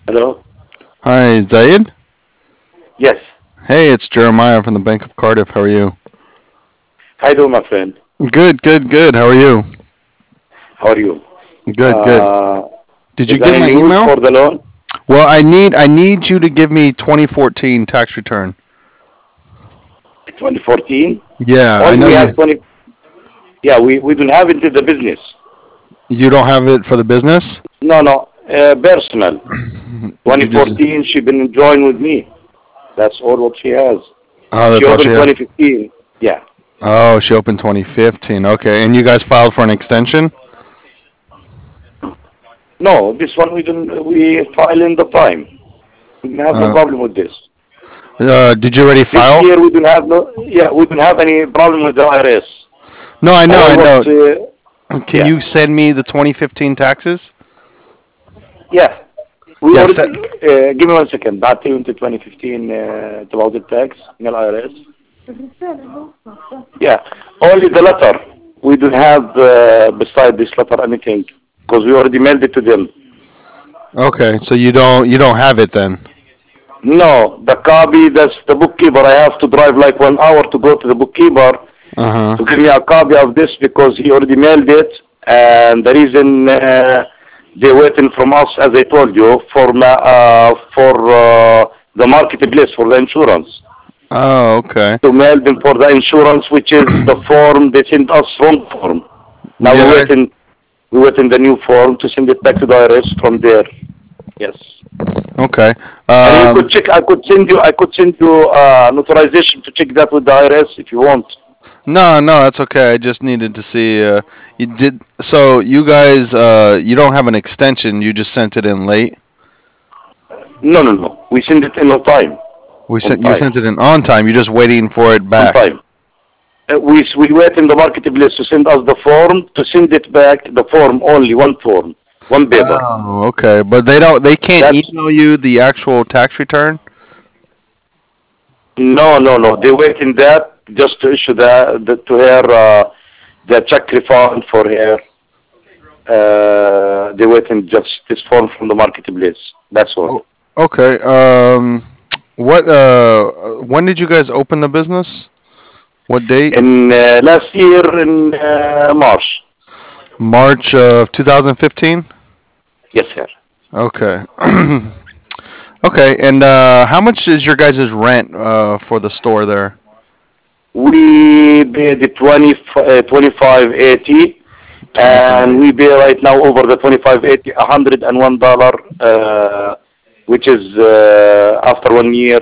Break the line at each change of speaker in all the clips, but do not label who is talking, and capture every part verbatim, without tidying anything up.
Hello?
Hi, Zayed.
Yes.
Hey, it's Jeremiah from the Bank of Cardiff. How are you?
How you doing, my friend?
Good, good, good. How are you?
How are you?
Good, good.
Uh,
Did you
is
get
any
my
news
email?
for the loan?
Well, I need I need you to give me twenty fourteen tax return.
twenty fourteen?
Yeah, I
Only
know
we
you
have twenty. Yeah, we, we don't have it in the business.
you don't have it for the business.
No, no. Uh, personal.
You just
twenty fourteen, she been enjoying with me. That's all what she has.
oh,
She
that's all she
opened
has.
twenty fifteen. Yeah.
Oh, she opened twenty fifteen. Okay, and you guys filed for an extension.
No, this one we don't, we file in the time. We don't have no
Uh,
problem with this.
uh, did you already
This
file?
year we don't have no, yeah, we don't have any problem with the I R S.
No, I know, I
All what,
know.
uh,
Can
yeah,
you send me the twenty fifteen taxes?
yeah. We
Yes.
already, uh, give me one second. بعتي انت twenty fifteen uh, about the tax من ال I R S. Yeah, only the letter. We don't have uh, beside this letter anything because we already mailed it to them.
Okay, so you don't you don't have it then.
No, the copy, that's the bookkeeper. I have to drive like one hour to go to the bookkeeper
Uh
to
huh.
give me a copy of this because he already mailed it. And the reason uh, they're waiting from us, as I told you, for ma- uh, for uh, the marketplace for the insurance.
Oh, okay.
To mail them for the insurance, which is the form they sent us wrong form. Now we
Yeah.
wait in we wait in the new form to send it back to the I R S from there. Yes.
Okay.
And you could
Um.
check. I could send you. I could send you uh, an authorization to check that with the I R S if you want.
No, no, that's okay. I just needed to see. Uh, you did. So you guys, uh, you don't have an extension. You just sent it in late.
No, no, no. We send it in on time.
We
On
sent you
time.
sent it in on time. You're just waiting for it
On
back.
time. Uh, we we wait in the marketplace to send us the form to send it back. The form only one form, one paper.
Oh, okay. But they don't. They can't
That's
email you the actual tax return.
no, no, no. They wait in that just to issue the, the to her uh, the check refund for her. Uh, they wait in just this form from the marketplace. That's all.
Oh, okay. Um. What? Uh. When did you guys open the business? What date?
In uh, last year in uh, March.
March of two thousand fifteen.
Yes, sir.
Okay. Okay, and uh, how much is your guys' rent uh, for the store there?
We paid the twenty, uh, twenty-five eighty,
Twenty-five
and we
eighty.
pay right now over the twenty-five eighty, one hundred one dollar, uh, which is uh, after one year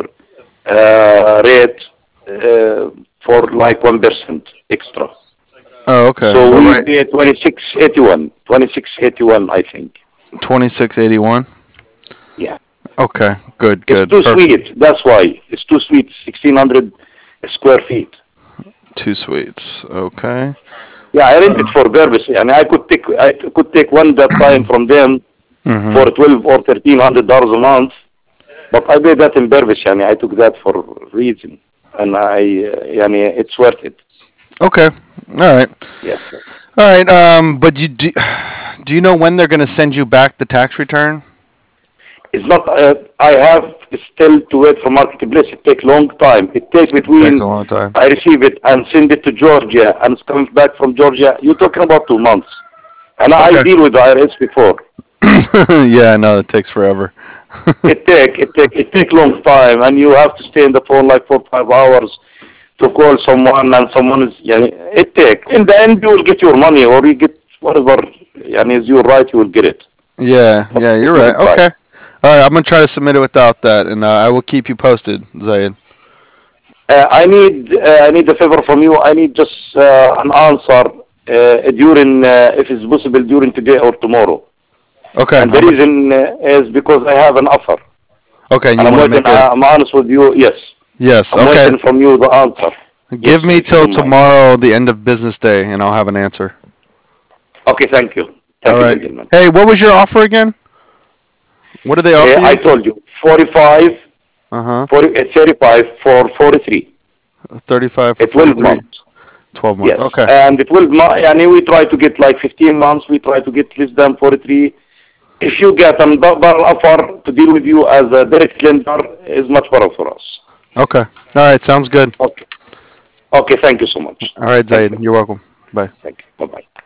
uh, rate uh, for like one percent extra.
Oh, okay.
So
But
we
right,
pay twenty-six eighty-one, twenty-six eighty-one, I think.
twenty-six eighty-one.
Yeah,
Okay, good,
it's
good,
too
perfect.
sweet. That's why it's too sweet. sixteen hundred square feet.
Two suites. Okay.
Yeah, I rent it
Uh,
for purpose. And I could take I could take one that time from them for
mhm.
twelve or thirteen hundred dollars a month, but I paid that in purpose. Yani I took that for reason, and I uh, yani it's worth it.
Okay. All right.
Yes.
All right. Um. But you do. Do you know when they're going to send you back the tax return?
It's not. Uh, I have still to wait for marketplace. It takes long time. It takes
It takes a
between
long time.
I receive it and send it to Georgia, and it's coming back from Georgia. You're talking about two months, and I
Okay.
deal with the I R S before.
Yeah, I know it takes forever.
It take it take it take long time, and you have to stay in the phone like four five hours to call someone, and someone is. Yani, it take in the end you will get your money, or you get whatever. Yani, is your right, you will get it.
Yeah,
But
yeah,
it
you're right.
takes time.
Okay. All right, I'm gonna try to submit it without that, and uh, I will keep you posted, Zayed.
Uh, I need uh, I need a favor from you. I need just uh, an answer uh, during, uh, if it's possible, during today or tomorrow.
Okay,
And the
I'm gonna.
reason uh, is because I have an offer,
Okay, and
and
you
I'm
want to
waiting.
make it?
I- I'm honest with you. Yes,
Yes.
I'm
Okay.
waiting from you the answer. Yes,
Give me
if you
till
don't mind.
tomorrow, the end of business day, and I'll have an answer.
Okay, thank you.
All
Thank you,
right.
gentlemen.
Hey, what was your offer again? What did they
Uh,
offer
I
you?
told you, forty-five,
Uh huh.
forty, uh, thirty-five for forty-three.
Thirty-five for
Uh, twelve
forty-three.
months.
Twelve months.
Yes.
Okay.
And the twelve months, and we try to get like fifteen months. We try to get less than forty-three. if you get a double offer to deal with you as a direct lender, is much better for us.
Okay. All right. Sounds good.
Okay. Okay. Thank you so much.
All right,
Thank you.
Zaid. You're welcome. Bye.
Thank you. Bye bye.